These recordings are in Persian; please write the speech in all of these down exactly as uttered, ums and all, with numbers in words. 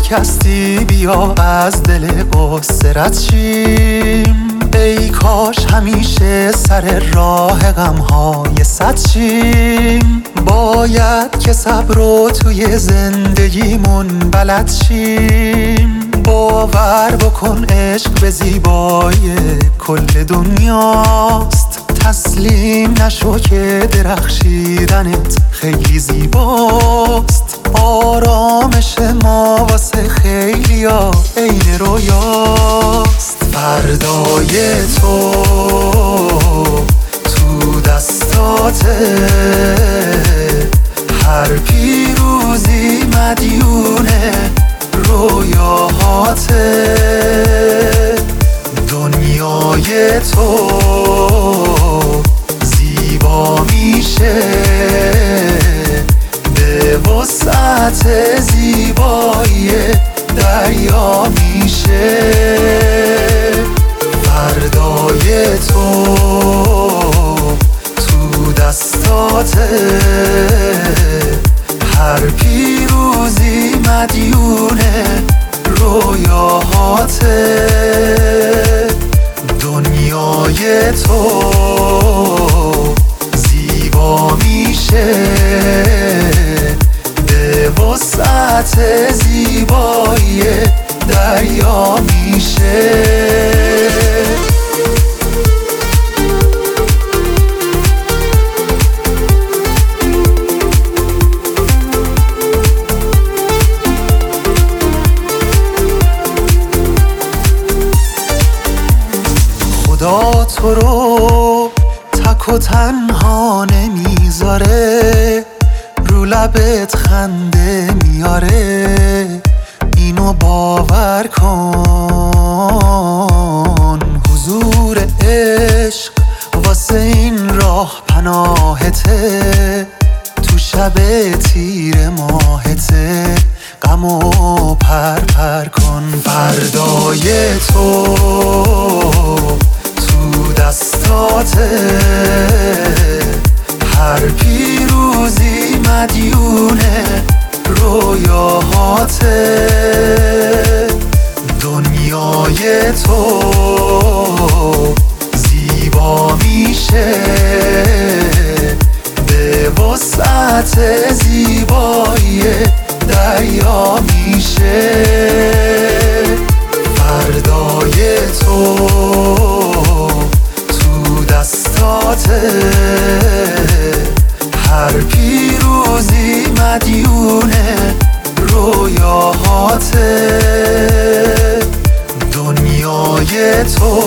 شکستی بیا از دل قصه رد شیم. ای کاش همیشه سر راه غمهای صد شیم. باید که صبر رو توی زندگیمون بلد شیم. باور بکن عشق به زیبایی کل دنیاست. تسلیم نشو که درخشیدنت خیلی زیباست. آرامش ما واسه خیلیا عین رویاست. فردای تو تو دستاته، هر پیروزی مدیونه رویاهاته. دنیای تو زیبا میشه به وسعت زیبایی دریا میشه. فردای تو تو دستاته، هر پیروزی مدیونه رویاهاته. دنیای تو زیبا میشه به وسعت زیبایی دریا میشه. خدا تو رو تک و تنها نمیذاره، رو لبت خنده میاره. اینو باور کن، حضور عشق واسه این راه پناهته. تو شب تیر ماهته غمو پر پر کن. فردای تو تو دستاته، هر پیروزی مدیونه رویاهاته. دنیای تو زیبا میشه به وسعت زیبایی دریا میشه. فردای تو تو دستاته، هر پیروزی مدیونه رویاهاته. دنیای تو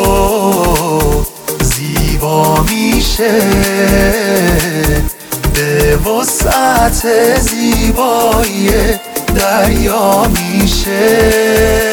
زیبا میشه به وسعت زیبایی دریا میشه.